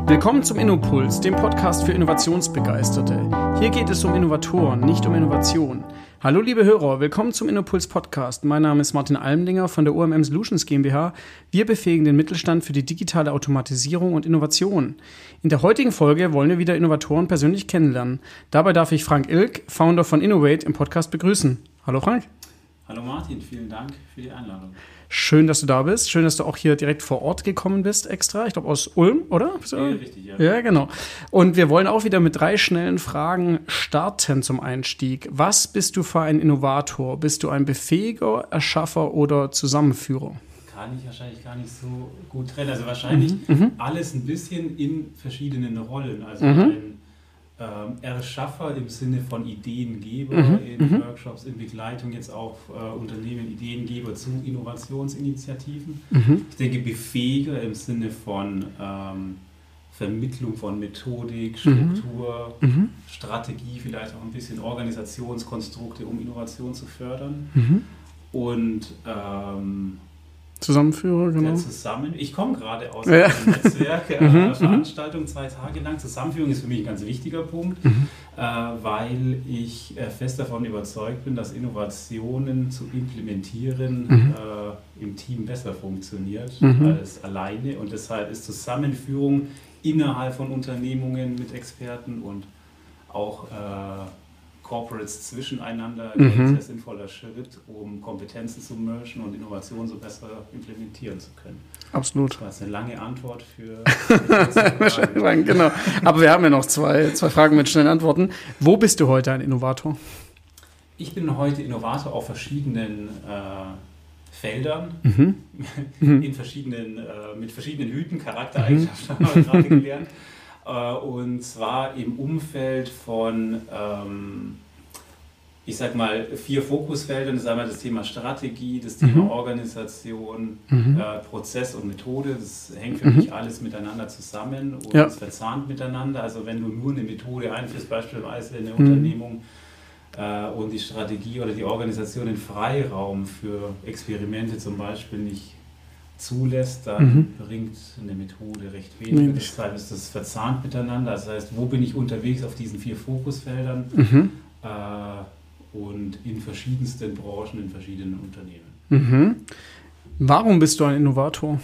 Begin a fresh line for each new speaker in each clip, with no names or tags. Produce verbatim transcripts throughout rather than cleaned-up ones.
Willkommen zum InnoPuls, dem Podcast für Innovationsbegeisterte. Hier geht es um Innovatoren, nicht um Innovation. Hallo liebe Hörer, willkommen zum InnoPuls Podcast. Mein Name ist Martin Almdinger von der O M M Solutions GmbH. Wir befähigen den Mittelstand für die digitale Automatisierung und Innovation. In der heutigen Folge wollen wir wieder Innovatoren persönlich kennenlernen. Dabei darf ich Frank Ilk, Founder von Innovate, im Podcast begrüßen. Hallo Frank.
Hallo Martin, vielen Dank für die Einladung.
Schön, dass du da bist. Schön, dass du auch hier direkt vor Ort gekommen bist extra. Ich glaube aus Ulm, oder?
Ja, richtig, ja.
Ja, genau. Und wir wollen auch wieder mit drei schnellen Fragen starten zum Einstieg. Was bist du für ein Innovator? Bist du ein Befähiger, Erschaffer oder Zusammenführer?
Kann ich wahrscheinlich gar nicht so gut trennen. Also wahrscheinlich
mhm.
alles ein bisschen in verschiedenen Rollen. Also
Mhm.
ein ähm, Erschaffer im Sinne von Ideengeber
Mhm.
in
Mhm.
Workshops, in Begleitung jetzt auch äh, Unternehmen, Ideengeber zu Innovationsinitiativen.
Mhm.
Ich denke Befähiger im Sinne von ähm, Vermittlung von Methodik, Struktur,
Mhm.
Strategie, vielleicht auch ein bisschen Organisationskonstrukte, um Innovation zu fördern.
Mhm.
Und ähm,
Zusammenführer, genau.
der Zusammen ich komme gerade aus
Ja.
einem Netzwerk, äh,
Mhm.
Veranstaltung zwei Tage lang. Zusammenführung ist für mich ein ganz wichtiger Punkt,
Mhm.
äh, weil ich äh, fest davon überzeugt bin, dass Innovationen zu implementieren
Mhm.
äh, im Team besser funktioniert
Mhm.
als alleine. Und deshalb ist Zusammenführung innerhalb von Unternehmungen mit Experten und auch äh, Corporates zwischeneinander
Mhm.
ein sehr sinnvoller Schritt, um Kompetenzen zu mergen und Innovationen so besser implementieren zu können.
Absolut.
Das war jetzt eine lange Antwort für...
Wahrscheinlich, genau. Aber wir haben ja noch zwei, zwei Fragen mit schnellen Antworten. Wo bist du heute ein Innovator?
Ich bin heute Innovator auf verschiedenen äh, Feldern,
Mhm. Mhm.
in verschiedenen, äh, mit verschiedenen Hüten, Charaktereigenschaften haben wir gerade gelernt. Äh, und zwar im Umfeld von, ähm, ich sag mal, vier Fokusfeldern. Das ist einmal das Thema Strategie, das Thema
Mhm.
Organisation,
Mhm.
äh, Prozess und Methode. Das hängt für
Mhm.
mich alles miteinander zusammen und
Ja.
es verzahnt miteinander. Also wenn du nur eine Methode einführst, beispielsweise in eine
Mhm.
Unternehmung, äh, und die Strategie oder die Organisation den Freiraum für Experimente zum Beispiel nicht zulässt, dann
Mhm.
bringt eine Methode recht wenig.
Wenig.
Deshalb ist das verzahnt miteinander. Das heißt, wo bin ich unterwegs auf diesen vier Fokusfeldern
Mhm.
äh, und in verschiedensten Branchen, in verschiedenen Unternehmen.
Mhm. Warum bist du ein Innovator?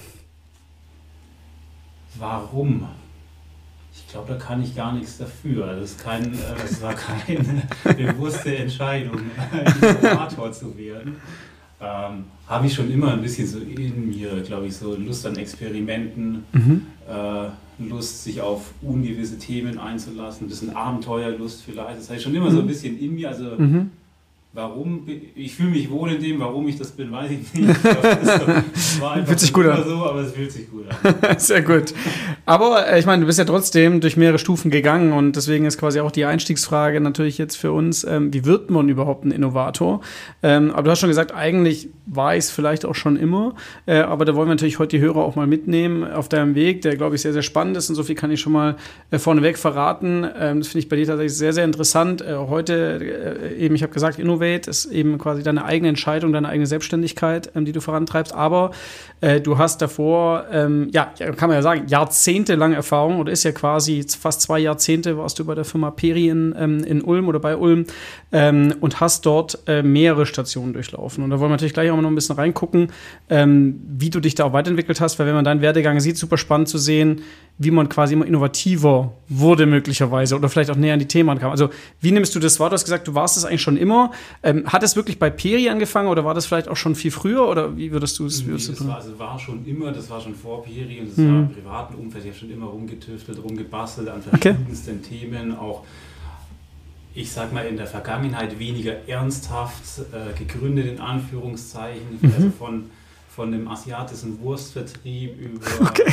Warum? Ich glaube, da kann ich gar nichts dafür. Das, ist kein, äh, das war keine bewusste Entscheidung, Innovator zu werden. Ähm, habe ich schon immer ein bisschen so in mir, glaube ich, so Lust an Experimenten,
Mhm.
äh, Lust, sich auf ungewisse Themen einzulassen, ein bisschen Abenteuerlust vielleicht. Das habe ich schon immer so ein bisschen in mir. Also
Mhm.
warum, bin- ich fühle mich wohl in dem, warum ich das bin, weiß ich nicht. Ich glaube, das ist so- das war einfach
Fühlt sich
schon
gut
immer
an.
so, aber es fühlt sich gut an.
Sehr gut. Aber äh, ich meine, du bist ja trotzdem durch mehrere Stufen gegangen und deswegen ist quasi auch die Einstiegsfrage natürlich jetzt für uns, ähm, wie wird man überhaupt ein Innovator? Ähm, aber du hast schon gesagt, eigentlich war ich es vielleicht auch schon immer, äh, aber da wollen wir natürlich heute die Hörer auch mal mitnehmen auf deinem Weg, der, glaube ich, sehr, sehr spannend ist und so viel kann ich schon mal äh, vorneweg verraten. Ähm, das finde ich bei dir tatsächlich sehr, sehr interessant. Äh, heute äh, eben, ich habe gesagt, Innovate ist eben quasi deine eigene Entscheidung, deine eigene Selbstständigkeit, ähm, die du vorantreibst, aber äh, du hast davor, ähm, ja, kann man ja sagen, jahrzehntelange Erfahrung oder ist ja quasi fast zwei Jahrzehnte warst du bei der Firma Peri in, ähm, in Ulm oder bei Ulm ähm, und hast dort äh, mehrere Stationen durchlaufen. Und da wollen wir natürlich gleich auch mal noch ein bisschen reingucken, ähm, wie du dich da auch weiterentwickelt hast, weil wenn man deinen Werdegang sieht, super spannend zu sehen, wie man quasi immer innovativer wurde möglicherweise oder vielleicht auch näher an die Themen kam. Also wie nimmst du das wahr? Du hast gesagt, du warst es eigentlich schon immer. Ähm, hat es wirklich bei Peri angefangen oder war das vielleicht auch schon viel früher oder wie würdest du es
Nee,
würdest du
das
tun?
war, also war schon immer, das war schon vor Peri und das
Mhm.
war im privaten Umfeld. Ich habe schon immer rumgetüftelt, rumgebastelt an
Okay.
verschiedensten Themen, auch ich sag mal in der Vergangenheit weniger ernsthaft äh, gegründet in Anführungszeichen,
Mhm.
also von von dem asiatischen Wurstvertrieb über
Okay.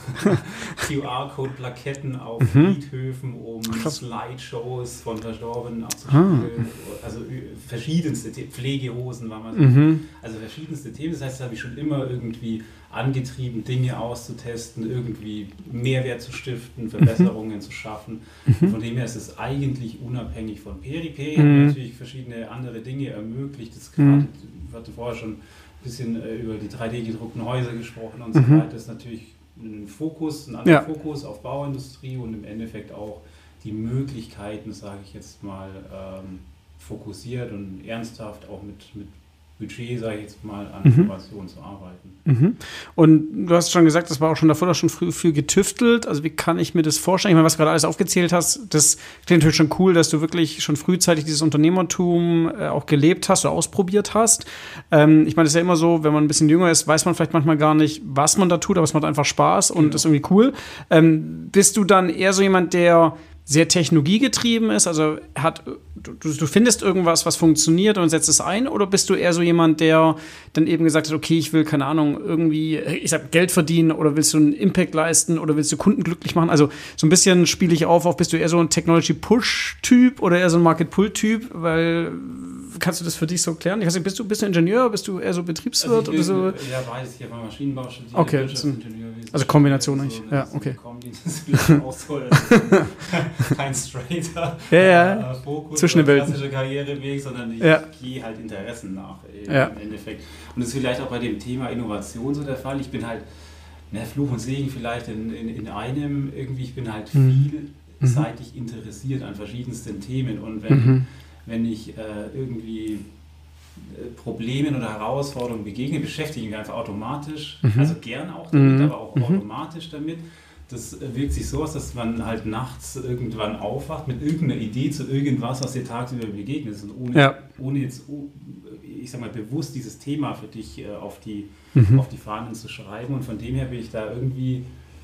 Q R-Code-Plaketten auf
Mhm.
Friedhöfen, um
Krass.
Slideshows von Verstorbenen abzuspielen. Also äh, verschiedenste Themen, Pflegehosen war mal so.
Mhm.
Also verschiedenste Themen. Das heißt, da habe ich schon immer irgendwie angetrieben, Dinge auszutesten, irgendwie Mehrwert zu stiften, Verbesserungen zu schaffen.
Mhm.
Von dem her ist es eigentlich unabhängig von Peri. Peri hat
Mhm.
natürlich verschiedene andere Dinge ermöglicht. Das
Mhm.
gerade, wir hatten vorher schon ein bisschen äh, über die drei D gedruckten Häuser gesprochen und so
Mhm.
weiter. Das ist natürlich einen Fokus, einen anderen
Ja.
Fokus auf Bauindustrie und im Endeffekt auch die Möglichkeiten, sage ich jetzt mal, ähm, fokussiert und ernsthaft auch mit, mit Budget, sage ich jetzt mal, an
Mhm.
Innovation zu arbeiten.
Mhm. Und du hast schon gesagt, das war auch schon davor da schon früh viel getüftelt. Also wie kann ich mir das vorstellen? Ich meine, was du gerade alles aufgezählt hast, das klingt natürlich schon cool, dass du wirklich schon frühzeitig dieses Unternehmertum äh, auch gelebt hast oder ausprobiert hast. Ähm, ich meine, das ist ja immer so, wenn man ein bisschen jünger ist, weiß man vielleicht manchmal gar nicht, was man da tut, aber es macht einfach Spaß und
Genau.
ist irgendwie cool. Ähm, bist du dann eher so jemand, der sehr technologiegetrieben ist, also hat, du, du findest irgendwas, was funktioniert und setzt es ein, oder bist du eher so jemand, der dann eben gesagt hat, okay, ich will, keine Ahnung, irgendwie, ich sag, Geld verdienen, oder willst du einen Impact leisten, oder willst du Kunden glücklich machen? Also so ein bisschen spiele ich auf, auf, bist du eher so ein Technology-Push-Typ oder eher so ein Market-Pull-Typ, weil, kannst du das für dich so klären? Ich weiß nicht, bist du, bist du Ingenieur, bist du eher so Betriebswirt
Also ich bin,
oder so?
Ja, beides. Ich habe mal Maschinenbau studiert,
Okay,
Wirtschaftsingenieurwesen.
also Kombination
so,
eigentlich.
eine-
Ja,
so
okay.
eine Kombi, das ist vielleicht auch so, also kein straighter
Ja, ja.
äh, Fokus
Zwischen den
oder
Welten.
klassischer Karriereweg, sondern ich
Ja.
gehe halt Interessen nach äh,
Ja.
im Endeffekt. Und das ist vielleicht auch bei dem Thema Innovation so der Fall. Ich bin halt, na, Fluch und Segen vielleicht in, in, in einem, irgendwie, ich bin halt
Mhm.
vielseitig interessiert an verschiedensten Themen. Und wenn,
Mhm.
wenn ich äh, irgendwie äh, Problemen oder Herausforderungen begegne, beschäftige ich mich einfach automatisch,
Mhm.
also gern auch damit,
Mhm.
aber auch
Mhm.
automatisch damit. Das äh, wirkt sich so aus, dass man halt nachts irgendwann aufwacht mit irgendeiner Idee zu irgendwas, was dir tagsüber begegnet ist. Und ohne,
Ja.
ohne jetzt, oh, ich sag mal, bewusst dieses Thema für dich äh, auf, die,
Mhm.
auf die Fahnen zu schreiben. Und von dem her bin ich da irgendwie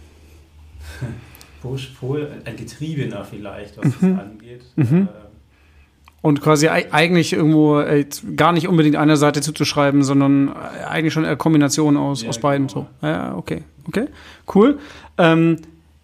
Push, Pull, ein Getriebener vielleicht, was
Mhm.
das angeht.
Mhm.
Äh,
Und quasi ei- eigentlich irgendwo äh, jetzt gar nicht unbedingt einer Seite zuzuschreiben, sondern äh, eigentlich schon eine Kombination aus,
Ja,
aus beiden.
genau.
So. Ja, okay, okay, cool. Ähm,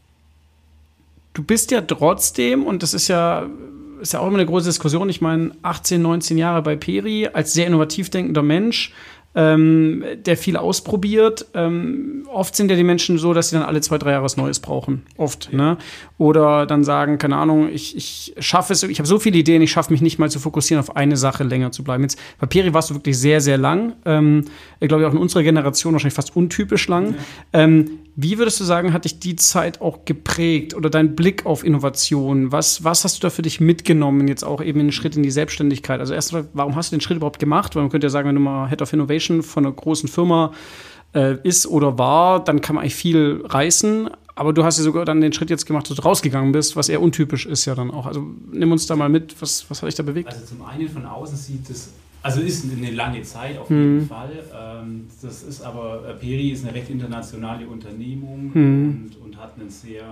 du bist ja trotzdem, und das ist ja, ist ja auch immer eine große Diskussion, ich meine, achtzehn, neunzehn Jahre bei Peri, als sehr innovativ denkender Mensch, ähm, der viel ausprobiert. Ähm, oft sind ja die Menschen so, dass sie dann alle zwei, drei Jahre was Neues brauchen. Oft.
Ja.
Ne? Oder dann sagen, keine Ahnung, ich, ich schaffe es, ich habe so viele Ideen, ich schaffe mich nicht mal zu fokussieren, auf eine Sache länger zu bleiben. Jetzt bei Peri warst du wirklich sehr, sehr lang. Ähm, ich glaube, auch in unserer Generation wahrscheinlich fast untypisch lang.
Ja.
Ähm, wie würdest du sagen, hat dich die Zeit auch geprägt oder dein Blick auf Innovation? Was, was hast du da für dich mitgenommen, jetzt auch eben den Schritt in die Selbstständigkeit? Also erstmal, warum hast du den Schritt überhaupt gemacht? Weil man könnte ja sagen, wenn du mal Head of Innovation von einer großen Firma äh, ist oder war, dann kann man eigentlich viel reißen. Aber du hast ja sogar dann den Schritt jetzt gemacht, dass du rausgegangen bist, was eher untypisch ist ja dann auch. Also nimm uns da mal mit, was, was hat dich da bewegt?
Also zum einen von außen sieht es, also ist eine lange Zeit auf jeden
Mhm.
Fall. Ähm, das ist aber, äh, Peri ist eine recht internationale Unternehmung
Mhm.
und, und hat einen sehr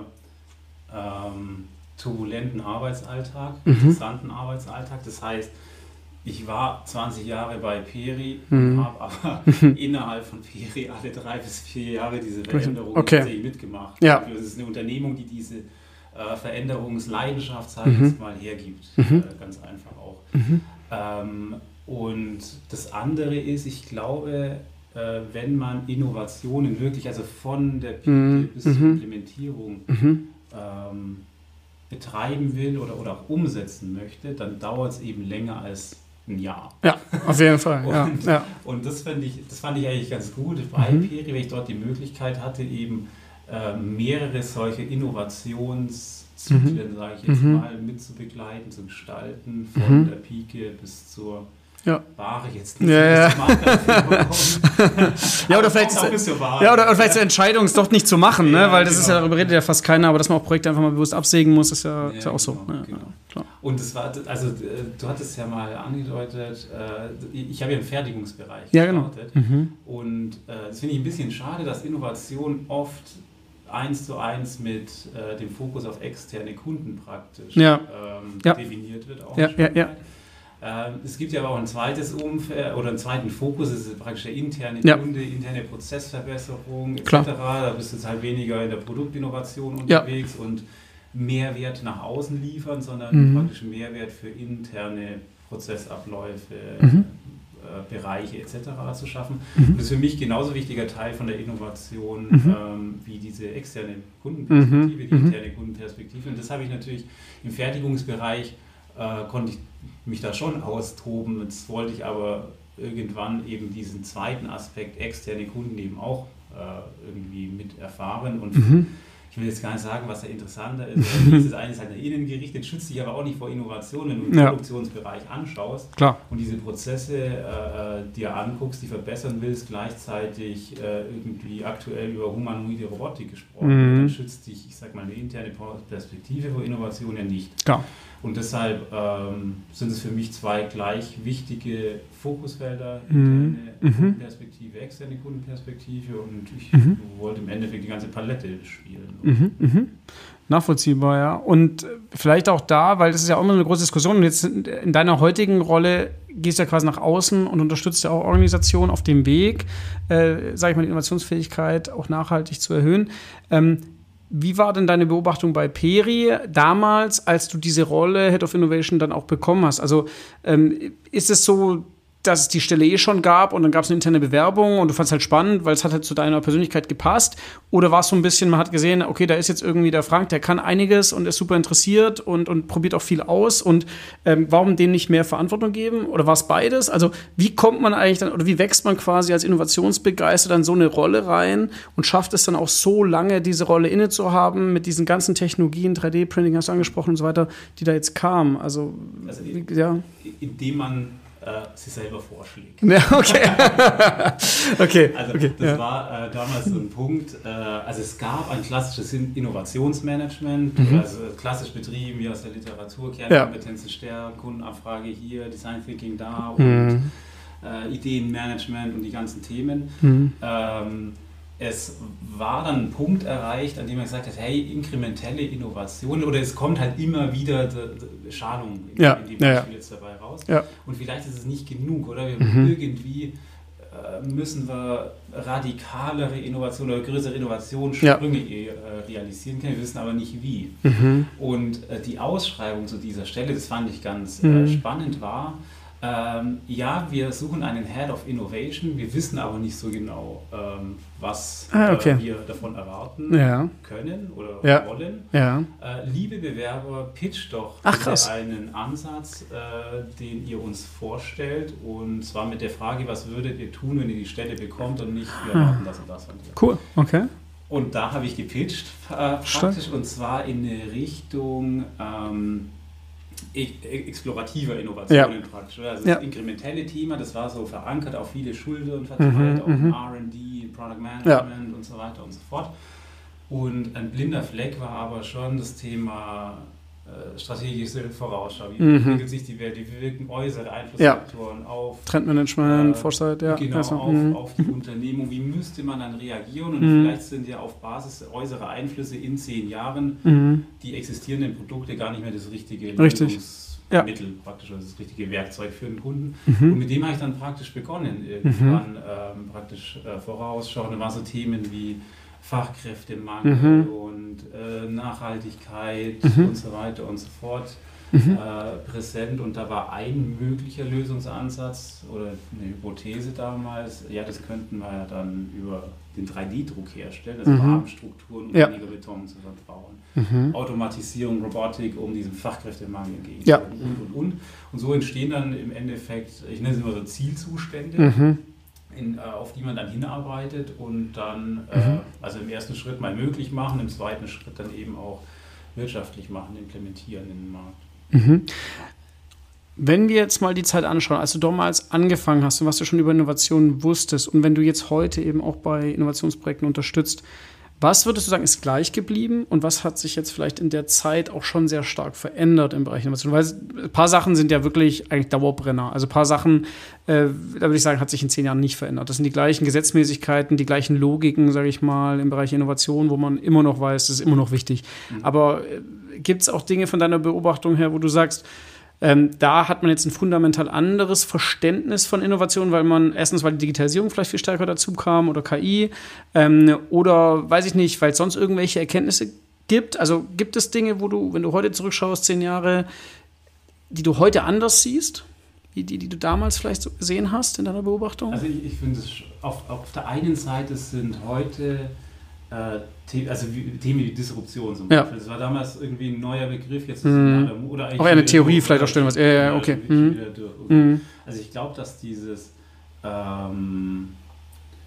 ähm, turbulenten Arbeitsalltag,
Mhm.
interessanten Arbeitsalltag. Das heißt, ich war zwanzig Jahre bei Peri
Mhm.
und habe aber innerhalb von Peri alle drei bis vier Jahre diese Veränderungen
Okay.
tatsächlich mitgemacht.
Ja.
Das ist eine Unternehmung, die diese äh, Veränderungsleidenschaft, sag
Mhm.
ich jetzt mal, hergibt.
Mhm.
Äh, ganz einfach auch.
Mhm.
Ähm, und das andere ist, ich glaube, äh, wenn man Innovationen wirklich, also von der Pike
Mhm.
bis zur
Mhm.
Implementierung
Mhm.
ähm, betreiben will oder, oder auch umsetzen möchte, dann dauert es eben länger als ein Jahr.
Ja, auf jeden Fall. Ja,
Und-
ja.
Und das fand ich, das fand ich eigentlich ganz gut bei
Mhm.
Peri, weil ich dort die Möglichkeit hatte, eben äh, mehrere solche Innovationszyklen, sage ich jetzt
Mhm.
mal, mitzubegleiten, zu gestalten, von
Mhm.
der Pike bis zur
Ja.
Ware jetzt nicht.
Ja, ja.
bis zum Markteinführung.
Ja, oder
Aber
vielleicht,
auch bis zur Ware.
ja, oder, oder vielleicht zur Entscheidung, es doch nicht zu machen,
Ja,
ne? Weil das ist ja,
genau.
darüber redet ja fast keiner, aber dass man auch Projekte einfach mal bewusst absägen muss, ist ja, ist ja
Ja,
auch so.
genau,
Ja,
genau.
ja, klar.
Und das war, also äh, du hattest ja mal angedeutet, äh, ich habe ja im Fertigungsbereich
Ja, genau.
gestartet.
Mhm.
Und äh, das finde ich ein bisschen schade, dass Innovation oft eins zu eins mit äh, dem Fokus auf externe Kunden praktisch
Ja.
ähm,
Ja.
definiert wird. Auch
Ja,
ein
ja,
Stück
ja.
weit. Ähm, es gibt ja aber auch ein zweites Umfeld oder einen zweiten Fokus, das ist praktisch der interne
Ja.
Kunde, interne Prozessverbesserung et
Klar.
cetera. Da bist du jetzt halt weniger in der Produktinnovation
Ja.
unterwegs und Mehrwert nach außen liefern, sondern
Mhm.
praktisch Mehrwert für interne Prozessabläufe,
Mhm.
äh, Bereiche et cetera zu schaffen.
Mhm.
Und das ist für mich genauso wichtiger Teil von der Innovation
Mhm.
ähm, wie diese externe Kundenperspektive,
Mhm.
die
Mhm.
interne Kundenperspektive. Und das habe ich natürlich im Fertigungsbereich, äh, konnte ich mich da schon austoben. Jetzt wollte ich aber irgendwann eben diesen zweiten Aspekt, externe Kunden eben auch äh, irgendwie mit erfahren. Und
Mhm.
ich will jetzt gar nicht sagen, was da interessanter ist. Dieses eine ist halt nach innen gerichtet, schützt dich aber auch nicht vor Innovation, wenn du den
Ja.
Produktionsbereich anschaust
Klar.
und diese Prozesse äh, dir anguckst, die verbessern willst, gleichzeitig äh, irgendwie aktuell über humanoide Robotik gesprochen wird,
Mhm.
dann schützt dich, ich sag mal, eine interne Perspektive vor Innovation ja nicht.
Klar.
Und deshalb ähm, sind es für mich zwei gleich wichtige Fokusfelder,
Mhm.
interne
Mhm.
Kundenperspektive, externe Kundenperspektive, und ich
Mhm.
wollte im Endeffekt die ganze Palette spielen.
Mhm, mhm. Nachvollziehbar, ja. Und vielleicht auch da, weil das ist ja auch immer eine große Diskussion, und jetzt in deiner heutigen Rolle gehst du ja quasi nach außen und unterstützt ja auch Organisationen auf dem Weg, äh, sage ich mal, die Innovationsfähigkeit auch nachhaltig zu erhöhen. Ähm, Wie war denn deine Beobachtung bei Peri damals, als du diese Rolle Head of Innovation dann auch bekommen hast? Also ähm, ist es so, dass es die Stelle eh schon gab und dann gab es eine interne Bewerbung und du fandst halt spannend, weil es hat halt zu deiner Persönlichkeit gepasst? Oder war es so ein bisschen, man hat gesehen, okay, da ist jetzt irgendwie der Frank, der kann einiges und ist super interessiert und, und probiert auch viel aus, und ähm, warum denen nicht mehr Verantwortung geben? Oder war es beides? Also wie kommt man eigentlich dann, oder wie wächst man quasi als Innovationsbegeisterter in so eine Rolle rein und schafft es dann auch so lange, diese Rolle inne zu haben mit diesen ganzen Technologien, drei D-Printing hast du angesprochen und so weiter, die da jetzt kamen? Also,
Also
wie, ja.
indem man äh, sie selber vorschlägt.
Ja, okay. okay.
Also
okay,
das
ja.
war äh, damals so ein Punkt, äh, also es gab ein klassisches Innovationsmanagement,
Mhm.
also klassisch betrieben wie aus der Literatur,
Ja.
Kernkompetenzen stärken, Kundenabfrage hier, Design Thinking da und
Mhm.
äh, Ideenmanagement und die ganzen Themen.
Mhm.
Ähm, es war dann ein Punkt erreicht, an dem man gesagt hat, hey, inkrementelle Innovation, oder es kommt halt immer wieder die, die Schalung in,
Ja,
in dem
ja,
Beispiel
ja.
jetzt dabei raus.
Ja.
Und vielleicht ist es nicht genug, oder? Wir
Mhm.
irgendwie äh, müssen wir radikalere Innovationen oder größere Innovationssprünge äh, realisieren können. Wir wissen aber nicht wie.
Mhm.
Und äh, die Ausschreibung zu dieser Stelle, das fand ich ganz
Mhm.
äh, spannend, war, ähm, ja, wir suchen einen Head of Innovation, wir wissen aber nicht so genau, ähm, was
Ah, okay.
äh, wir davon erwarten
Ja.
können oder
Ja.
wollen.
Ja.
Äh, liebe Bewerber, pitcht doch
Ach,
bitte
krass.
einen Ansatz, äh, den ihr uns vorstellt, und zwar mit der Frage, was würdet ihr tun, wenn ihr die Stelle bekommt, und nicht, wir erwarten das und das von dir.
Cool, okay.
Und da habe ich gepitcht, äh,
Stark.
praktisch, und zwar in eine Richtung ähm, e explorativer Innovationen
Ja.
praktisch. Also
Ja.
das inkrementelle Thema, das war so verankert auf viele Schultern verteilt,
Mhm,
auf
mhm.
R and D, Product Management und so weiter und so fort. Und ein blinder Fleck war aber schon das Thema äh, strategische Vorausschau. Wie
Mhm.
entwickelt sich die Welt? Wie wirken äußere Einflussfaktoren auf
Trendmanagement,
Äh,
Foresight, ja.
Genau,
also,
auf,
mhm.
auf die Unternehmung. Wie müsste man dann reagieren? Und
Mhm.
vielleicht sind ja auf Basis äußerer Einflüsse in zehn Jahren
Mhm.
die existierenden Produkte gar nicht mehr das richtige
Richtig.
Lösungsmittel, praktisch, also das richtige Werkzeug für den Kunden. Und
Mhm.
mit dem habe ich dann praktisch begonnen, irgendwann ähm, praktisch äh, vorausschauen. Da waren so Themen wie Fachkräftemangel
Mhm.
und äh, Nachhaltigkeit
Mhm.
und so weiter und so fort
Mhm.
äh, präsent. Und da war ein möglicher Lösungsansatz oder eine Hypothese damals, ja, das könnten wir ja dann über den drei D Druck herstellen, also
Mhm.
Rahmenstrukturen, um
Ja.
weniger Beton zu verbauen.
Mhm.
Automatisierung, Robotik, um diesem Fachkräftemangel entgegenzuwirken,
Ja.
und, und, und. Und so entstehen dann im Endeffekt, ich nenne es immer so Zielzustände,
Mhm.
in, äh, auf die man dann hinarbeitet und dann,
Mhm.
äh, also im ersten Schritt mal möglich machen, im zweiten Schritt dann eben auch wirtschaftlich machen, implementieren in den Markt.
Mhm. Wenn wir jetzt mal die Zeit anschauen, als du damals angefangen hast und was du schon über Innovationen wusstest, und wenn du jetzt heute eben auch bei Innovationsprojekten unterstützt, was würdest du sagen, ist gleich geblieben und was hat sich jetzt vielleicht in der Zeit auch schon sehr stark verändert im Bereich Innovation? Weil ein paar Sachen sind ja wirklich eigentlich Dauerbrenner. Also ein paar Sachen, äh, da würde ich sagen, hat sich in zehn Jahren nicht verändert. Das sind die gleichen Gesetzmäßigkeiten, die gleichen Logiken, sage ich mal, im Bereich Innovation, wo man immer noch weiß, das ist immer noch wichtig.
Mhm.
Aber äh, gibt es auch Dinge von deiner Beobachtung her, wo du sagst, Ähm, da hat man jetzt ein fundamental anderes Verständnis von Innovation, weil man erstens, weil die Digitalisierung vielleicht viel stärker dazu kam oder K I ähm, oder weiß ich nicht, weil es sonst irgendwelche Erkenntnisse gibt. Also gibt es Dinge, wo du, wenn du heute zurückschaust, zehn Jahre, die du heute anders siehst, wie die, die du damals vielleicht so gesehen hast in deiner Beobachtung?
Also ich, ich finde es auf, auf der einen Seite sind heute äh, The also wie, Themen wie Disruption zum
Ja.
Beispiel. Das war damals irgendwie ein neuer Begriff, jetzt ist
Mhm.
es ein oder eigentlich
Auch eher eine
wieder
Theorie
durch,
vielleicht
oder?
auch stellen was. Ja, ja, ja, okay.
Wieder
Mhm.
durch.
Mhm.
Also ich glaube, dass dieses ähm,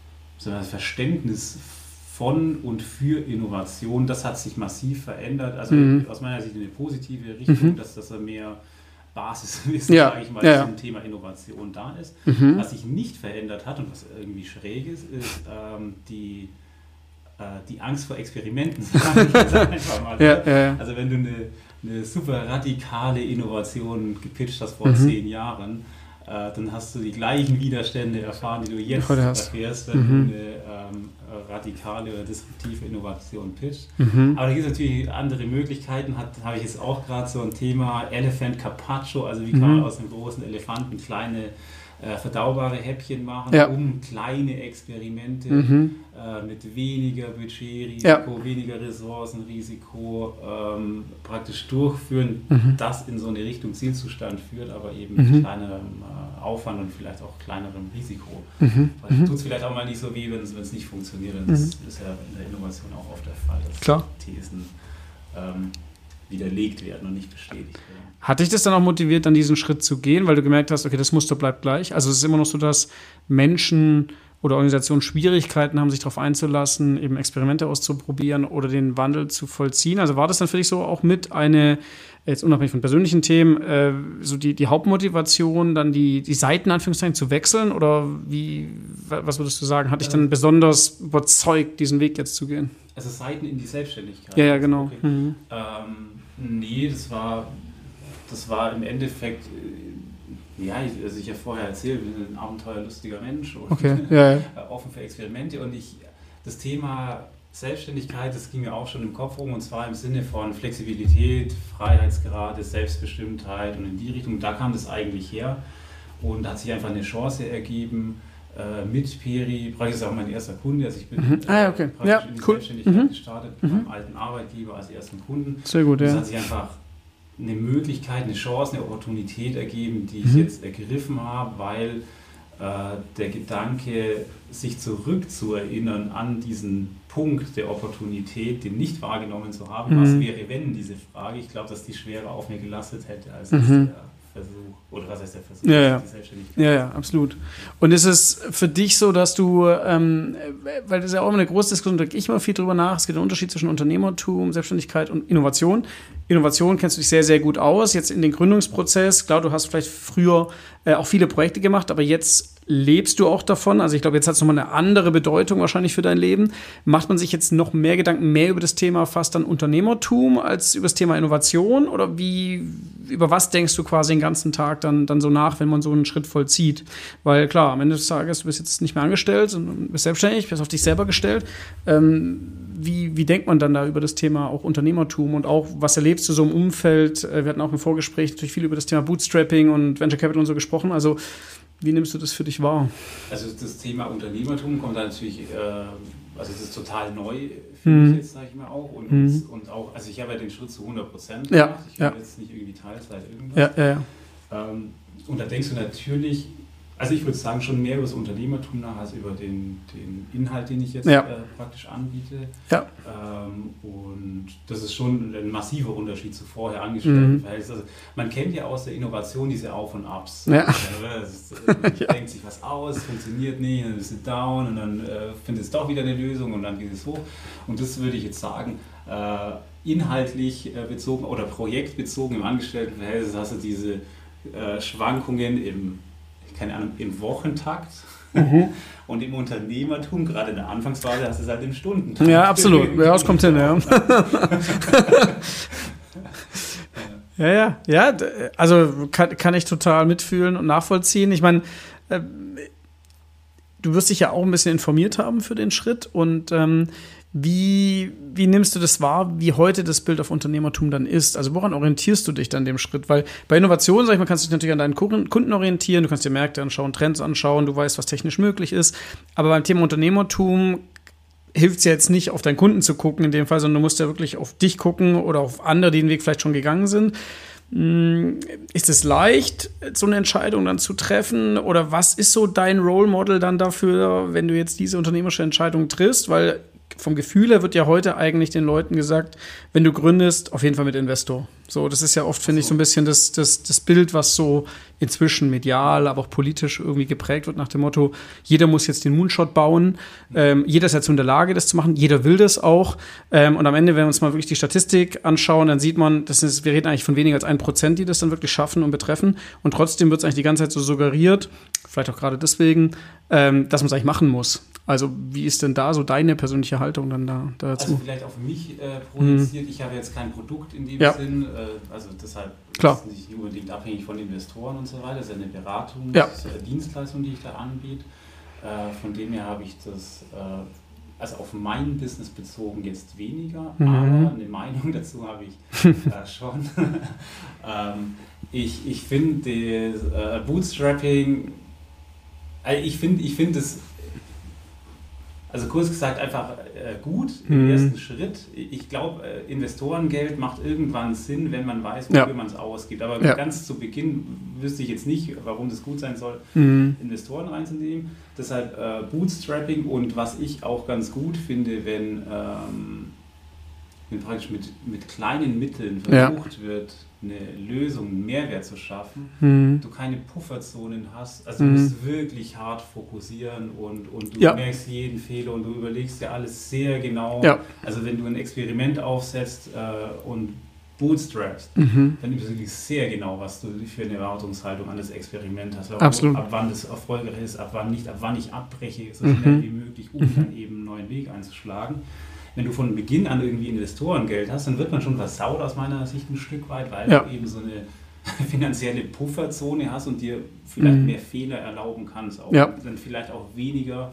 sondern das Verständnis von und für Innovation, das hat sich massiv verändert. Also mhm. aus meiner Sicht in eine positive Richtung, mhm. dass das mehr Basiswissen,
ja.
sage ich mal,
ja.
zum Thema Innovation da ist.
Mhm.
Was sich nicht verändert hat und was irgendwie schräg ist, ist ähm, die, äh, die Angst vor Experimenten. Sag ich jetzt einfach mal.
ja, ja, ja.
Also wenn du eine, eine super radikale Innovation gepitcht hast vor
mhm.
zehn Jahren, äh, dann hast du die gleichen Widerstände erfahren, die du jetzt erfährst, wenn
mhm.
du eine ähm, radikale oder disruptive Innovation pitcht.
Mhm.
Aber da gibt es natürlich andere Möglichkeiten. Hat, habe ich jetzt auch gerade so ein Thema Elephant Carpaccio, also wie kann man mhm. aus einem großen Elefanten kleine äh, verdaubare Häppchen machen,
ja.
um kleine Experimente
mhm.
äh, mit weniger Budgetrisiko,
ja.
weniger Ressourcenrisiko ähm, praktisch durchführen,
mhm.
das in so eine Richtung Zielzustand führt, aber eben
mhm.
mit kleinerem äh, Aufwand und vielleicht auch kleinerem Risiko.
Mhm.
Weil
mhm.
tut es vielleicht auch mal nicht so weh, wenn es nicht funktioniert. Das
mhm.
ist ja in der Innovation auch oft der Fall, dass
Klar.
Thesen ähm, widerlegt werden und nicht bestätigt werden.
Hat dich das dann auch motiviert, dann diesen Schritt zu gehen, weil du gemerkt hast, okay, das Muster bleibt gleich? Also es ist immer noch so, dass Menschen oder Organisationen Schwierigkeiten haben, sich darauf einzulassen, eben Experimente auszuprobieren oder den Wandel zu vollziehen. Also war das dann für dich so auch mit eine, jetzt unabhängig von persönlichen Themen, äh, so die, die Hauptmotivation, dann die, die Seiten, Anführungszeichen, zu wechseln? Oder wie, was würdest du sagen, hat dich dann besonders überzeugt, diesen Weg jetzt zu gehen?
Also Seiten in die Selbstständigkeit.
Ja, ja, genau.
Okay.
Mhm.
Ähm, nee, das war, das war im Endeffekt, ja, ich, also ich habe vorher erzählt, ich bin ein abenteuerlustiger Mensch und
okay. ja, ja.
offen für Experimente. Und ich, das Thema Selbstständigkeit, das ging mir auch schon im Kopf rum, und zwar im Sinne von Flexibilität, Freiheitsgrade, Selbstbestimmtheit und in die Richtung. Da kam das eigentlich her und da hat sich einfach eine Chance ergeben, äh, mit Peri, praktisch ist auch mein erster Kunde, also ich bin
mhm. ah, okay.
äh, praktisch
ja,
in die
cool.
Selbstständigkeit
mhm.
gestartet, mit
mhm.
meinem alten Arbeitgeber als ersten Kunden.
Sehr gut,
ja. Das
ja.
hat sich einfach eine Möglichkeit, eine Chance, eine Opportunität ergeben, die
mhm.
ich jetzt ergriffen habe, weil äh, der Gedanke, sich zurückzuerinnern an diesen Punkt der Opportunität, den nicht wahrgenommen zu haben, mhm. was wäre, wenn diese Frage, ich glaube, dass die schwerer auf mir gelastet hätte, als
mhm.
der Versuch, oder was heißt der Versuch,
ja, ja.
die Selbstständigkeit.
Ja, ja, absolut. Und ist es für dich so, dass du, ähm, weil das ist ja auch immer eine große Diskussion, da denke ich immer viel drüber nach, es gibt einen Unterschied zwischen Unternehmertum, Selbstständigkeit und Innovation. Innovation kennst du dich sehr, sehr gut aus, jetzt in den Gründungsprozess, klar, du hast vielleicht früher äh, auch viele Projekte gemacht, aber jetzt lebst du auch davon? Also ich glaube, jetzt hat es nochmal eine andere Bedeutung wahrscheinlich für dein Leben. Macht man sich jetzt noch mehr Gedanken, mehr über das Thema fast dann Unternehmertum als über das Thema Innovation? Oder wie, über was denkst du quasi den ganzen Tag dann, dann so nach, wenn man so einen Schritt vollzieht? Weil klar, am Ende des Tages, du bist jetzt nicht mehr angestellt, sondern bist selbstständig, bist auf dich selber gestellt. Ähm, wie, wie denkt man dann da über das Thema auch Unternehmertum und auch, was erlebst du so im Umfeld? Wir hatten auch im Vorgespräch natürlich viel über das Thema Bootstrapping und Venture Capital und so gesprochen. Also wie nimmst du das für dich wahr?
Also das Thema Unternehmertum kommt da natürlich, äh, also es ist total neu für
mhm.
mich jetzt, sage ich mal auch. Und, mhm. und auch, also ich habe ja den Schritt zu hundert Prozent
ja,
gemacht. Ich
ja.
habe jetzt nicht irgendwie Teilzeit irgendwas.
Ja, ja,
ja. Ähm, und da denkst du natürlich, also ich würde sagen, schon mehr über das Unternehmertum nach, als über den, den Inhalt, den ich jetzt
ja.
äh, praktisch anbiete.
Ja.
Ähm, und das ist schon ein massiver Unterschied zu vorher angestellten
mhm.
Verhältnissen. Also man kennt ja aus der Innovation diese Auf- und Abs.
Ja.
Ist, äh, man
ja.
denkt sich was aus, funktioniert nicht, dann ist es down und dann äh, findet es doch wieder eine Lösung und dann geht es hoch. Und das würde ich jetzt sagen, äh, inhaltlich äh, bezogen oder projektbezogen im Angestelltenverhältnis hast du diese äh, Schwankungen im keine Ahnung, im Wochentakt mhm. und im Unternehmertum, gerade in der Anfangsphase, hast du es halt im Stundentakt.
Ja, absolut. Ja, es kommt hin, ja. ja, ja, ja, also kann, kann ich total mitfühlen und nachvollziehen. Ich meine, äh, du wirst dich ja auch ein bisschen informiert haben für den Schritt und ähm, Wie, wie nimmst du das wahr, wie heute das Bild auf Unternehmertum dann ist? Also woran orientierst du dich dann dem Schritt? Weil bei Innovation, sag ich mal, kannst du dich natürlich an deinen Kunden orientieren, du kannst dir Märkte anschauen, Trends anschauen, du weißt, was technisch möglich ist. Aber beim Thema Unternehmertum hilft es ja jetzt nicht, auf deinen Kunden zu gucken in dem Fall, sondern du musst ja wirklich auf dich gucken oder auf andere, die den Weg vielleicht schon gegangen sind. Ist es leicht, so eine Entscheidung dann zu treffen? Oder was ist so dein Role Model dann dafür, wenn du jetzt diese unternehmerische Entscheidung triffst? Weil vom Gefühl her wird ja heute eigentlich den Leuten gesagt, wenn du gründest, auf jeden Fall mit Investor. So, das ist ja oft, finde ich, so ein bisschen das, das, das Bild, was so inzwischen medial, aber auch politisch irgendwie geprägt wird nach dem Motto, jeder muss jetzt den Moonshot bauen, ähm, jeder ist jetzt in der Lage, das zu machen, jeder will das auch. Ähm, und am Ende, wenn wir uns mal wirklich die Statistik anschauen, dann sieht man, das ist, wir reden eigentlich von weniger als ein Prozent, die das dann wirklich schaffen und betreffen. Und trotzdem wird es eigentlich die ganze Zeit so suggeriert, vielleicht auch gerade deswegen, ähm, dass man es eigentlich machen muss. Also wie ist denn da so deine persönliche Haltung dann da dazu?
Also vielleicht auf mich äh, projiziert. Mhm. Ich habe jetzt kein Produkt in dem
ja.
Sinn. Äh, also deshalb
Klar.
ist es nicht unbedingt abhängig von Investoren und so weiter. Das ist eine Beratung,
ja.
das ist eine Dienstleistung, die ich da anbiete. Äh, von dem her habe ich das, äh, also auf mein Business bezogen jetzt weniger, mhm. aber eine Meinung dazu habe ich äh, schon. ähm, ich ich finde äh, Bootstrapping, also ich finde ich find das Also kurz gesagt einfach äh, gut im mhm. ersten Schritt. Ich glaube, äh, Investorengeld macht irgendwann Sinn, wenn man weiß, wofür ja. man es ausgibt. Aber ja. ganz zu Beginn wüsste ich jetzt nicht, warum das gut sein soll, mhm. Investoren reinzunehmen. Deshalb äh, Bootstrapping und was ich auch ganz gut finde, wenn, ähm, wenn praktisch mit, mit kleinen Mitteln versucht ja. wird, eine Lösung, einen Mehrwert zu schaffen, mhm. du keine Pufferzonen hast, also du mhm. musst wirklich hart fokussieren und, und du ja. merkst jeden Fehler und du überlegst dir alles sehr genau. Ja. Also wenn du ein Experiment aufsetzt äh, und bootstrappst, mhm. dann überlegst du sehr genau, was du für eine Erwartungshaltung an das Experiment hast.
Absolut.
Ab wann das erfolgreich ist, ab wann nicht, ab wann ich abbreche, so schnell mhm. wie möglich, um mhm. dann eben einen neuen Weg einzuschlagen. Wenn du von Beginn an irgendwie Investorengeld hast, dann wird man schon versaut aus meiner Sicht ein Stück weit, weil ja. du eben so eine finanzielle Pufferzone hast und dir vielleicht mhm. mehr Fehler erlauben kannst. Auch ja. dann vielleicht auch weniger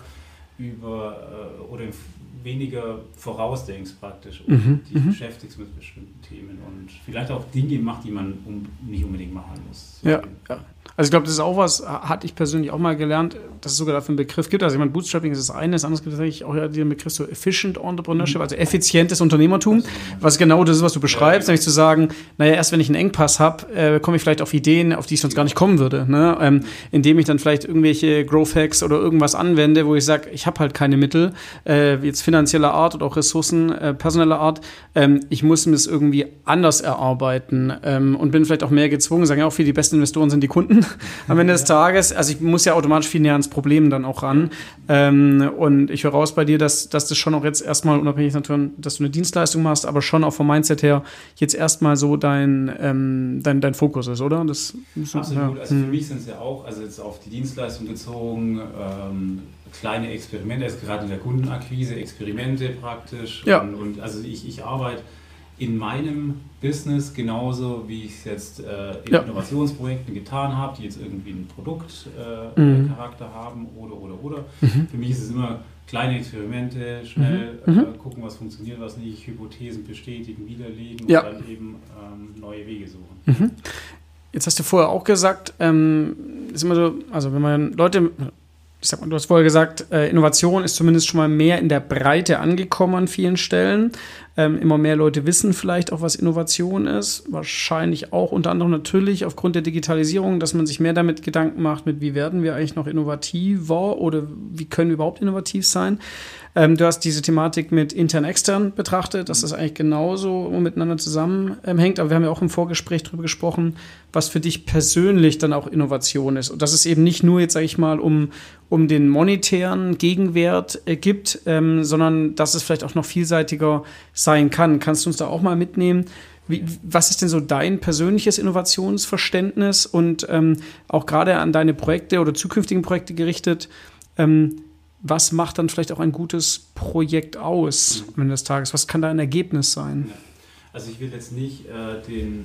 über äh, oder weniger vorausdenkst praktisch und mhm. dich mhm. beschäftigst mit bestimmten Themen und vielleicht auch Dinge macht, die man um, nicht unbedingt machen muss. So
ja, ja. Also ich glaube, das ist auch was, hatte ich persönlich auch mal gelernt, dass es sogar dafür einen Begriff gibt. Also ich meine, Bootstrapping ist das eine, das andere gibt es tatsächlich auch ja den Begriff so Efficient Entrepreneurship, also effizientes Unternehmertum, was genau das ist, was du beschreibst, ja, nämlich zu sagen, naja, erst wenn ich einen Engpass habe, äh, komme ich vielleicht auf Ideen, auf die ich sonst gar nicht kommen würde, ne? ähm, indem ich dann vielleicht irgendwelche Growth Hacks oder irgendwas anwende, wo ich sage, ich habe halt keine Mittel, äh, jetzt finanzieller Art oder auch Ressourcen, äh, personeller Art, ähm, ich muss mir das irgendwie anders erarbeiten ähm, und bin vielleicht auch mehr gezwungen, sagen ja auch viele, die besten Investoren sind die Kunden am Ende des Tages. Also ich muss ja automatisch viel näher ans Problem dann auch ran. Ähm, und ich höre raus bei dir, dass, dass das schon auch jetzt erstmal, unabhängig natürlich, dass du eine Dienstleistung machst, aber schon auch vom Mindset her jetzt erstmal so dein, ähm, dein, dein Fokus ist, oder? Das,
Absolut. Ja. Also für mich sind es ja auch, also jetzt auf die Dienstleistung bezogen, ähm, kleine Experimente, also gerade in der Kundenakquise, Experimente praktisch.
Ja.
Und, und also ich, ich arbeite in meinem Business genauso, wie ich es jetzt äh, in ja. Innovationsprojekten getan habe, die jetzt irgendwie einen Produktcharakter äh, mhm. haben oder, oder, oder. Mhm. Für mich ist es immer kleine Experimente, schnell mhm. äh, gucken, was funktioniert, was nicht, Hypothesen bestätigen, widerlegen
ja.
und dann eben ähm, neue Wege suchen.
Mhm. Jetzt hast du vorher auch gesagt, ähm, ist immer so, also wenn man Leute... Ich sag mal, du hast vorher gesagt, äh, Innovation ist zumindest schon mal mehr in der Breite angekommen an vielen Stellen. Ähm, immer mehr Leute wissen vielleicht auch, was Innovation ist. Wahrscheinlich auch unter anderem natürlich aufgrund der Digitalisierung, dass man sich mehr damit Gedanken macht, mit wie werden wir eigentlich noch innovativer oder wie können wir überhaupt innovativ sein. Ähm, du hast diese Thematik mit intern-extern betrachtet, dass das eigentlich genauso miteinander zusammenhängt. Ähm, Aber wir haben ja auch im Vorgespräch darüber gesprochen, was für dich persönlich dann auch Innovation ist. Und dass es eben nicht nur jetzt, sage ich mal, um, um den monetären Gegenwert äh, gibt, ähm, sondern dass es vielleicht auch noch vielseitiger sein kann. Kannst du uns da auch mal mitnehmen? Wie, was ist denn so dein persönliches Innovationsverständnis und ähm, auch gerade an deine Projekte oder zukünftigen Projekte gerichtet, ähm, was macht dann vielleicht auch ein gutes Projekt aus am Ende des Tages? Was kann da ein Ergebnis sein?
Ja. Also ich will jetzt nicht äh, den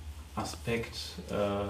Aspekt äh,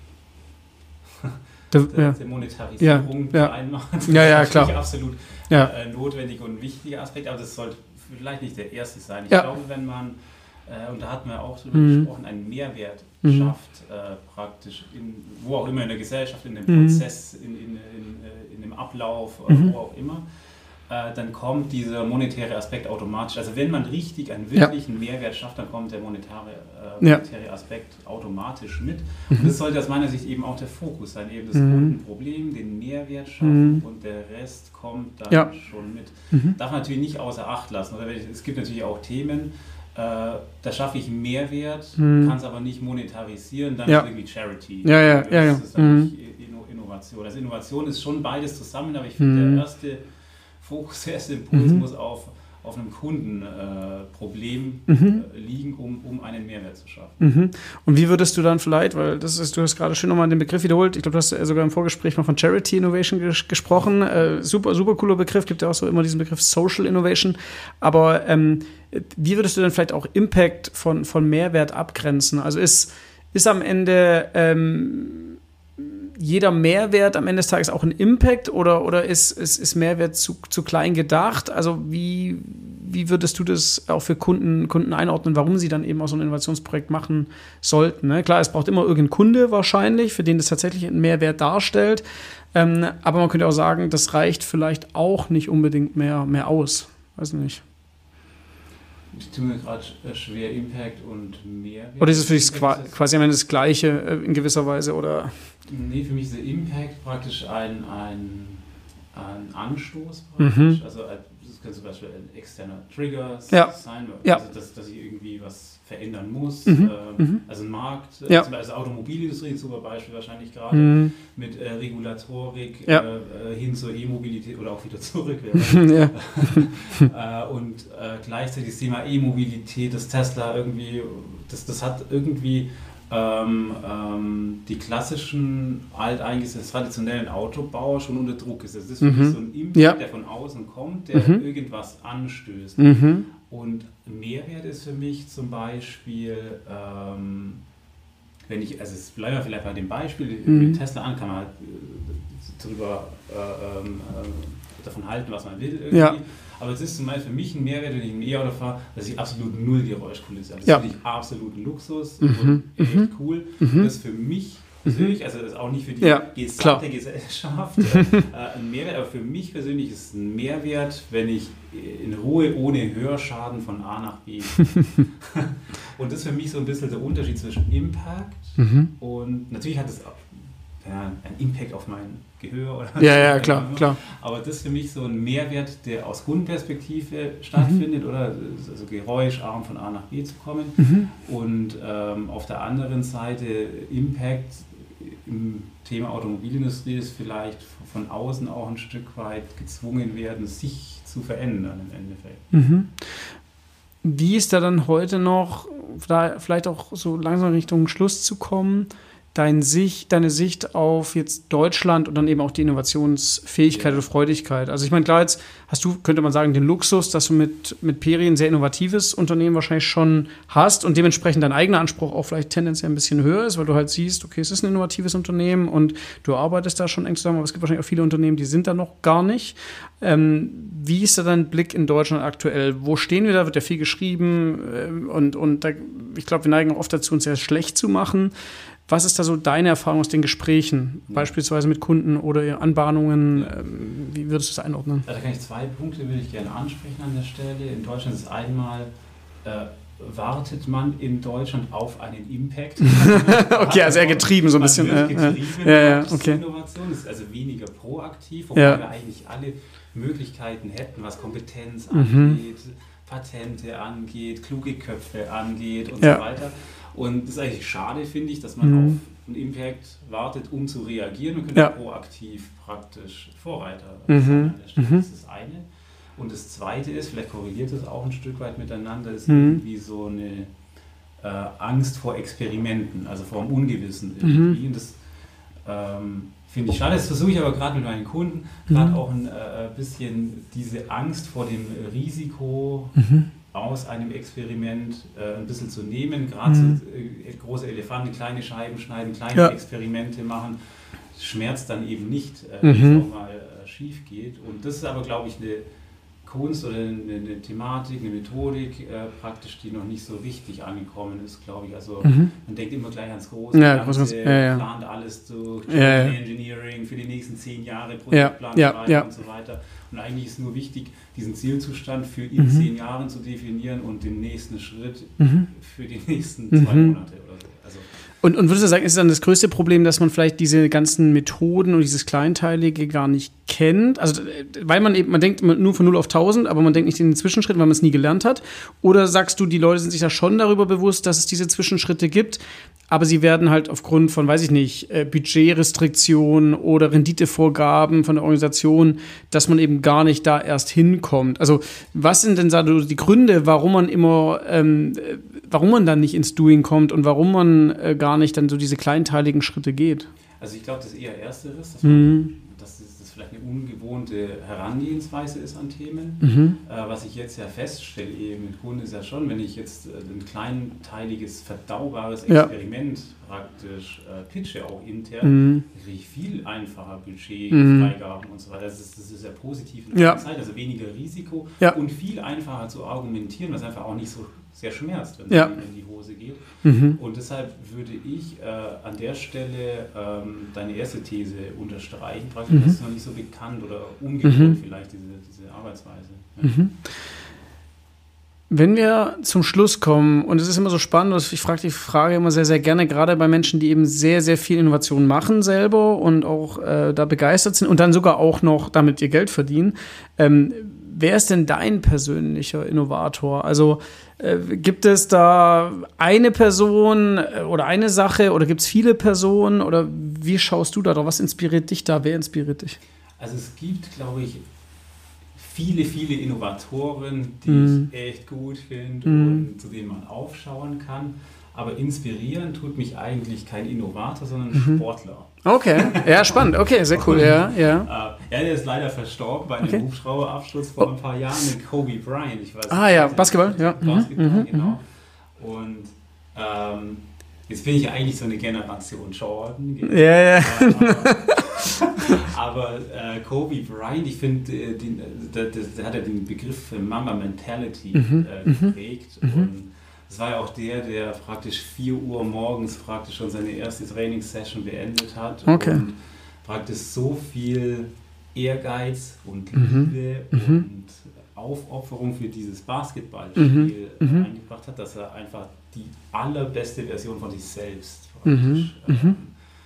der, der, der Monetarisierung
ja, ja.
reinmachen.
Das ja, ja,
ist
klar.
natürlich absolut
ja.
äh, notwendig und wichtiger Aspekt, aber das sollte vielleicht nicht der erste sein. Ich
ja.
glaube, wenn man, äh, und da hatten wir auch drüber
mhm.
gesprochen, einen Mehrwert
mhm.
schafft, äh, praktisch in, wo auch immer in der Gesellschaft, in dem mhm. Prozess, in, in, in, in dem Ablauf,
mhm.
wo auch immer, äh, dann kommt dieser monetäre Aspekt automatisch. Also wenn man richtig einen wirklichen ja. Mehrwert schafft, dann kommt der monetäre, äh, monetäre ja. Aspekt automatisch mit. Mhm. Und das sollte aus meiner Sicht eben auch der Fokus sein, eben das
mhm.
Kundenproblem, den Mehrwert schaffen mhm. und der Rest kommt dann
ja.
schon mit.
Mhm.
Darf man natürlich nicht außer Acht lassen. Oder es gibt natürlich auch Themen, äh, da schaffe ich Mehrwert,
Mhm.
kann es aber nicht monetarisieren, dann
Ja.
ist irgendwie Charity.
Ja, ja,
das
ja, ja.
ist dann
Mhm.
nicht Inno- Innovation. Also Innovation ist schon beides zusammen, aber ich finde,
Mhm.
der erste Fokus, der erste Impuls
Mhm.
muss auf, auf einem Kundenproblem äh,
Mhm.
äh, liegen, um, um einen Mehrwert zu schaffen.
Mhm. Und wie würdest du dann vielleicht, weil das ist, du hast gerade schön nochmal den Begriff wiederholt, ich glaube, du hast sogar im Vorgespräch mal von Charity Innovation ges gesprochen, äh, super, super cooler Begriff, gibt ja auch so immer diesen Begriff Social Innovation, aber ähm, wie würdest du dann vielleicht auch Impact von, von Mehrwert abgrenzen? Also ist, ist am Ende ähm, jeder Mehrwert am Ende des Tages auch ein Impact oder, oder ist, ist, ist Mehrwert zu, zu klein gedacht? Also wie, wie würdest du das auch für Kunden, Kunden einordnen, warum sie dann eben auch so ein Innovationsprojekt machen sollten? Ne? Klar, es braucht immer irgendeinen Kunde wahrscheinlich, für den das tatsächlich einen Mehrwert darstellt. Ähm, aber man könnte auch sagen, das reicht vielleicht auch nicht unbedingt mehr, mehr aus. Weiß nicht.
Ich tue mir gerade schwer Impact und Mehrwert.
Oder ist es für dich
Impact
qua-
ist
quasi am Ende das Gleiche äh, in gewisser Weise? Oder?
Nee, für mich ist der Impact praktisch ein, ein, ein Anstoß praktisch.
Mhm.
Also das könnte zum Beispiel ein externer Trigger
Ja.
sein,
Ja.
also dass, dass ich irgendwie was verändern muss.
Mhm.
Ähm,
Mhm.
Also ein Markt,
Ja.
zum Beispiel also Automobilindustrie, ein super Beispiel wahrscheinlich gerade,
Mhm.
mit äh, Regulatorik
Ja.
äh, hin zur E-Mobilität oder auch wieder zurück.
Ja.
äh, und äh, gleichzeitig das Thema E-Mobilität, das Tesla irgendwie, das, das hat irgendwie ähm, ähm, die klassischen, alteingesessenen, traditionellen Autobauer schon unter Druck gesetzt. Das ist
Mhm.
wirklich so ein Impact,
Ja.
der von außen kommt, der
Mhm.
irgendwas anstößt.
Mhm.
Und Mehrwert ist für mich zum Beispiel, ähm, wenn ich, also es bleiben wir vielleicht bei dem Beispiel,
Mhm.
mit Tesla an, kann man halt äh, drüber äh, ähm, äh, davon halten, was man will irgendwie.
Ja.
Aber es ist zum Beispiel für mich ein Mehrwert, wenn ich ein E-Auto fahre, dass ich absolut null Geräuschkulisse habe. Das
Ja.
finde ich absoluten Luxus
Mhm.
und echt
Mhm.
cool.
Mhm.
Das ist für mich persönlich, also das ist auch nicht für die
Ja, klar.
gesamte Gesellschaft äh, ein Mehrwert, aber für mich persönlich ist es ein Mehrwert, wenn ich in Ruhe ohne Hörschaden von A nach B. Und das ist für mich so ein bisschen der Unterschied zwischen Impact
Mhm.
und natürlich hat es auch ja, einen Impact auf mein Gehör. Oder
Ja, ja, klar, klar.
Aber das ist für mich so ein Mehrwert, der aus Kundenperspektive stattfindet,
Mhm.
oder also geräuscharm von A nach B zu kommen.
Mhm.
Und ähm, auf der anderen Seite Impact im Thema Automobilindustrie ist vielleicht von außen auch ein Stück weit gezwungen werden, sich zu verändern im Endeffekt.
Mhm. Wie ist da dann heute noch, da vielleicht auch so langsam Richtung Schluss zu kommen, dein Sicht, deine Sicht auf jetzt Deutschland und dann eben auch die Innovationsfähigkeit
Ja.
oder Freudigkeit? Also ich meine, klar, jetzt hast du, könnte man sagen, den Luxus, dass du mit, mit Peri ein sehr innovatives Unternehmen wahrscheinlich schon hast und dementsprechend dein eigener Anspruch auch vielleicht tendenziell ein bisschen höher ist, weil du halt siehst, okay, es ist ein innovatives Unternehmen und du arbeitest da schon eng zusammen, aber es gibt wahrscheinlich auch viele Unternehmen, die sind da noch gar nicht. Ähm, wie ist da dein Blick in Deutschland aktuell? Wo stehen wir da? Wird ja viel geschrieben ähm, und, und da, ich glaube, wir neigen auch oft dazu, uns sehr schlecht zu machen. Was ist da so deine Erfahrung aus den Gesprächen,
Ja.
beispielsweise mit Kunden oder Anbahnungen? Ähm, wie würdest du das einordnen?
Da kann ich zwei Punkte würde ich gerne ansprechen an der Stelle. In Deutschland ist einmal, äh, wartet man in Deutschland auf einen Impact.
Okay, also eher getrieben so ein
Man
bisschen.
wird
äh, äh.
getrieben
Ja, ja,
praktisch zur
okay.
Innovation, ist also weniger proaktiv, wobei
Ja.
wir eigentlich alle Möglichkeiten hätten, was Kompetenz
Mhm.
angeht, Patente angeht, kluge Köpfe angeht und
Ja.
so weiter. Und das ist eigentlich schade, finde ich, dass man
Mhm.
auf einen Impact wartet, um zu reagieren. Man könnte
Ja.
proaktiv praktisch Vorreiter
Mhm.
sein an der Stelle.
Mhm.
Das ist das eine. Und das zweite ist, vielleicht korreliert das auch ein Stück weit miteinander, ist
Mhm.
irgendwie so eine äh, Angst vor Experimenten, also vor dem Ungewissen
Mhm.
irgendwie. Und das ähm, finde ich schade. Das versuche ich aber gerade mit meinen Kunden, gerade
Mhm.
auch ein äh, bisschen diese Angst vor dem Risiko
Mhm.
aus einem Experiment äh, ein bisschen zu nehmen. Gerade
Mhm.
so äh, große Elefanten, kleine Scheiben schneiden, kleine
Ja.
Experimente machen, schmerzt dann eben nicht, äh, wenn
Mhm.
es auch mal äh, schief geht. Und das ist aber, glaube ich, eine Kunst oder eine, eine Thematik, eine Methodik äh, praktisch, die noch nicht so richtig angekommen ist, glaube ich. Also
Mhm.
man denkt immer gleich ans Große,
Ja,
Ganze,
groß, ja, ja.
plant alles durch,
Ja, ja.
Engineering für die nächsten zehn Jahre,
Ja,
Projektplan
ja,
schreiben
ja.
und so weiter. Und eigentlich ist nur wichtig, diesen Zielzustand für in
Mhm.
zehn Jahren zu definieren und den nächsten Schritt
Mhm.
für die nächsten
Mhm.
zwei Monate oder so. Also,
Und, und würdest du sagen, ist dann das größte Problem, dass man vielleicht diese ganzen Methoden und dieses Kleinteilige gar nicht kennt, also weil man eben, man denkt nur von null auf tausend, aber man denkt nicht in den Zwischenschritten, weil man es nie gelernt hat? Oder sagst du, die Leute sind sich da schon darüber bewusst, dass es diese Zwischenschritte gibt, aber sie werden halt aufgrund von, weiß ich nicht, Budgetrestriktionen oder Renditevorgaben von der Organisation, dass man eben gar nicht da erst hinkommt? Also was sind denn da die Gründe, warum man immer, ähm, warum man dann nicht ins Doing kommt und warum man äh, gar nicht dann so diese kleinteiligen Schritte geht?
Also ich glaube, das eher Ersteres, dass man mhm. dass das vielleicht eine ungewohnte Herangehensweise ist an Themen. Mhm. Äh, was ich jetzt ja feststelle eben mit Kunden ist ja schon, wenn ich jetzt äh, ein kleinteiliges, verdaubares Experiment ja. praktisch äh, pitche, auch intern, mhm. kriege ich viel einfacher Budget, mhm. Freigaben und so weiter. Das ist, das ist ja positiv in der ja. Zeit, also weniger Risiko ja. und viel einfacher zu argumentieren, was einfach auch nicht so sehr schmerzt, wenn es ja. in die Hose geht. Mhm. Und deshalb würde ich äh, an der Stelle ähm, deine erste These unterstreichen, praktisch, mhm. das ist noch nicht so bekannt oder ungewohnt mhm. vielleicht, diese, diese Arbeitsweise. Ja.
Mhm. Wenn wir zum Schluss kommen, und es ist immer so spannend, ich frage die Frage immer sehr, sehr gerne, gerade bei Menschen, die eben sehr, sehr viel Innovation machen selber und auch äh, da begeistert sind und dann sogar auch noch damit ihr Geld verdienen. Ähm, wer ist denn dein persönlicher Innovator? Also äh, gibt es da eine Person oder eine Sache oder gibt es viele Personen oder wie schaust du da drauf? Was inspiriert dich da? Wer inspiriert dich?
Also es gibt, glaube ich, viele, viele Innovatoren, die mm. ich echt gut finde mm. und zu denen man aufschauen kann. Aber inspirieren tut mich eigentlich kein Innovator, sondern ein mhm. Sportler.
Okay, ja, spannend. Okay, sehr cool, ja. Ja,
ja der ist leider verstorben bei einem okay. Hubschrauberabsturz vor ein paar Jahren mit Kobe Bryant. Ich weiß
ah ja, Basketball, ja.
Basketball, mhm. genau. Und ähm, jetzt bin ich ja eigentlich so eine Generation Jordan.
Ja, ja.
Aber, aber äh, Kobe Bryant, ich finde, äh, der, der hat ja den Begriff Mamba Mentality
mhm.
äh, geprägt. Mhm. Und das war ja auch der, der praktisch vier Uhr morgens praktisch schon seine erste Trainingssession beendet hat
okay.
und praktisch so viel Ehrgeiz und Liebe
mhm.
und Aufopferung für dieses Basketballspiel mhm. eingebracht hat, dass er einfach die allerbeste Version von sich selbst praktisch
mhm.
ähm,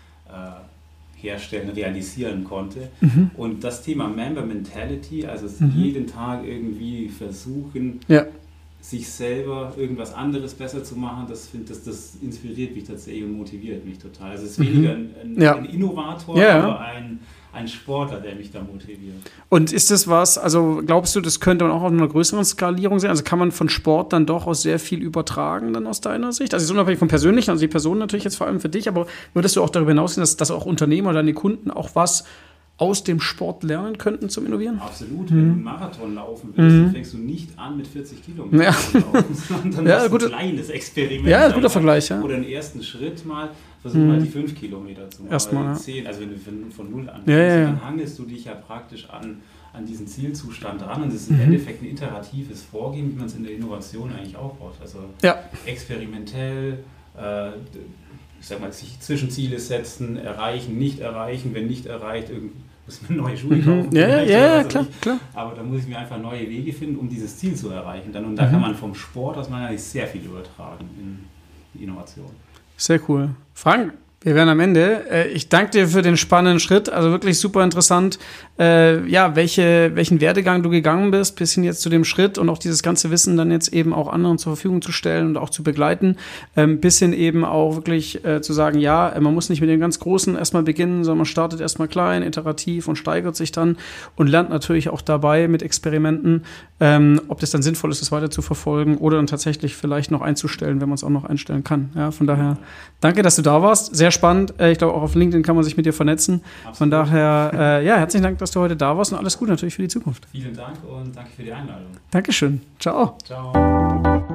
äh, herstellen, realisieren konnte.
Mhm.
Und das Thema Member Mentality, also
mhm.
jeden Tag irgendwie versuchen,
ja.
sich selber irgendwas anderes besser zu machen, das, find, das, das inspiriert mich tatsächlich und motiviert mich total. Also es ist weniger ein, ein,
ja.
ein Innovator,
ja.
aber ein, ein Sportler, der mich da motiviert.
Und ist das was, also glaubst du, das könnte man auch auf einer größeren Skalierung sein? Also kann man von Sport dann doch auch sehr viel übertragen dann aus deiner Sicht? Also unabhängig vom Persönlichen, also die Person natürlich jetzt vor allem für dich, aber würdest du auch darüber hinausgehen, dass, dass auch Unternehmer oder deine Kunden auch was aus dem Sport lernen könnten zum Innovieren?
Absolut. Mhm. Wenn du einen Marathon laufen willst, mhm. dann fängst du nicht an mit vierzig Kilometern
ja.
zu laufen, sondern dann
ja,
hast
gute,
ein kleines Experiment.
Ja, guter Vergleich. Ja.
Oder einen ersten Schritt mal, versuch mhm. mal die fünf Kilometer zu machen.
Erstmal,
ja.
zehn,
also wenn du von, von null anfängst,
ja, ja, ja.
dann hangelst du dich ja praktisch an, an diesen Zielzustand ran und das ist im mhm. Endeffekt ein iteratives Vorgehen, wie man es in der Innovation eigentlich aufbaut. Also
ja.
experimentell, äh, ich sag mal, sich Zwischenziele setzen, erreichen, nicht erreichen, wenn nicht erreicht, irgendwie muss man neue Schuhe kaufen.
Ja, ja, ja, ja klar, klar.
Aber da muss ich mir einfach neue Wege finden, um dieses Ziel zu erreichen. Dann, und da mhm. kann man vom Sport aus meiner Sicht sehr viel übertragen in die Innovation.
Sehr cool. Frank, wir wären am Ende. Ich danke dir für den spannenden Schritt. Also wirklich super interessant, äh, ja, welche, welchen Werdegang du gegangen bist, bis hin jetzt zu dem Schritt und auch dieses ganze Wissen dann jetzt eben auch anderen zur Verfügung zu stellen und auch zu begleiten. Ähm, bis hin eben auch wirklich äh, zu sagen, ja, man muss nicht mit dem ganz Großen erstmal beginnen, sondern man startet erstmal klein, iterativ und steigert sich dann und lernt natürlich auch dabei mit Experimenten, ähm, ob das dann sinnvoll ist, das weiter zu verfolgen oder dann tatsächlich vielleicht noch einzustellen, wenn man es auch noch einstellen kann. Ja, von daher danke, dass du da warst. Sehr spannend. Ich glaube, auch auf LinkedIn kann man sich mit dir vernetzen. Absolut. Von daher, äh, ja, herzlichen Dank, dass du heute da warst und alles Gute natürlich für die Zukunft.
Vielen Dank und danke für die Einladung.
Dankeschön. Ciao.
Ciao.